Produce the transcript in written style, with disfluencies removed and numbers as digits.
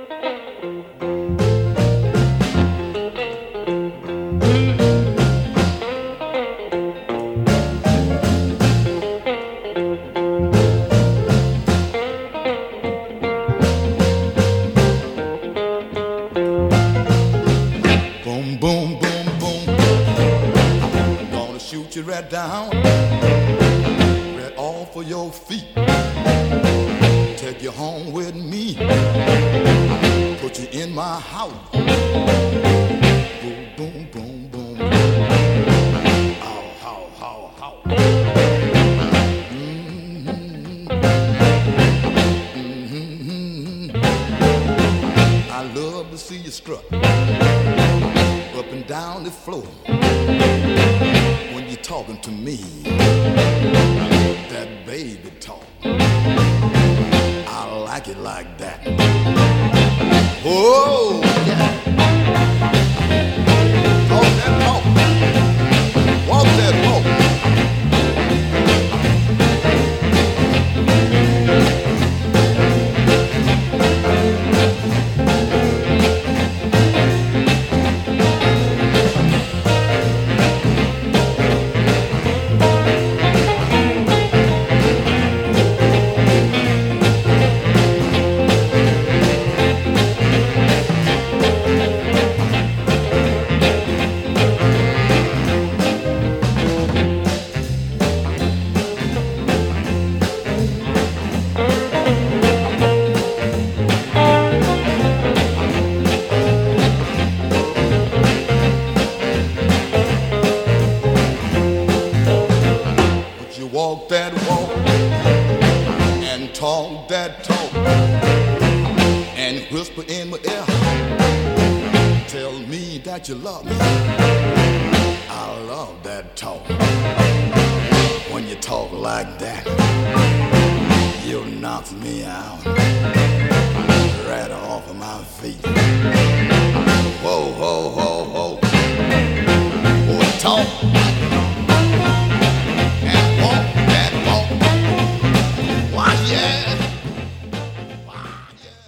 Boom, boom, boom, boom. Gonna shoot you right down, right off of your feet. Take you home with me, put you in my house. Boom, boom, boom, boom. How, how, how, how. Mm-hmm. Mm-hmm. I love to see you strut up and down the floor when you're talking to me. That baby talk, I like it like that. Oh, yeah. Talk that talk, walk that walk. Walk that walk and talk that talk and whisper in my ear, tell me that you love me. I love that talk. When you talk like that, you knock me out.